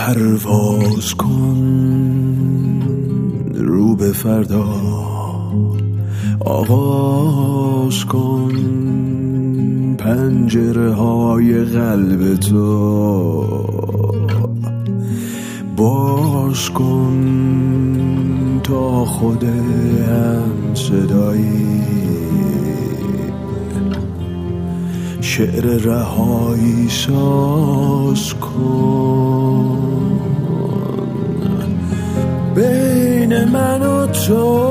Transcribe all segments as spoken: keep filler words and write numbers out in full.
پرواز کن رو به فردا، آغاز کن پنجره های قلب تو، باز کن تا خود هم صدایی، شعر رهایی ساز کن. بین من و تو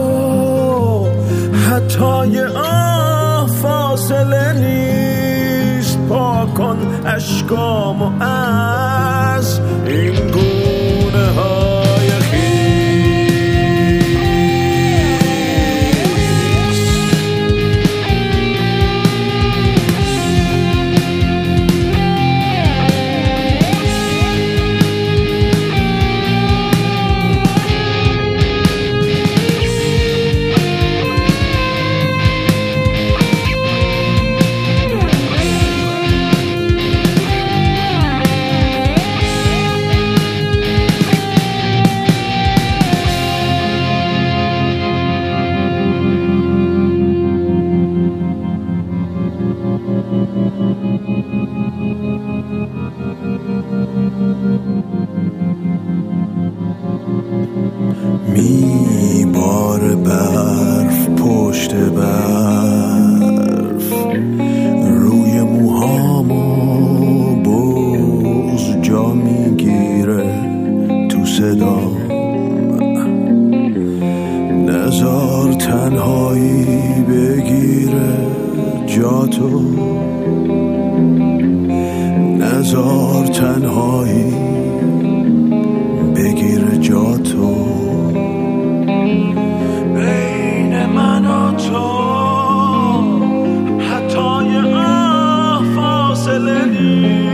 حتی آه فاصله نیست، پاک کن اشکامو از این گونه های خیس. می بار برف پشت برف روی موهامو، بغض جا میگیره تو صدام. نزار تنهایی بگیره جاتو، نزار تنهایی بگیره جاتو. بین من و تو حتی آه فاصله نیست،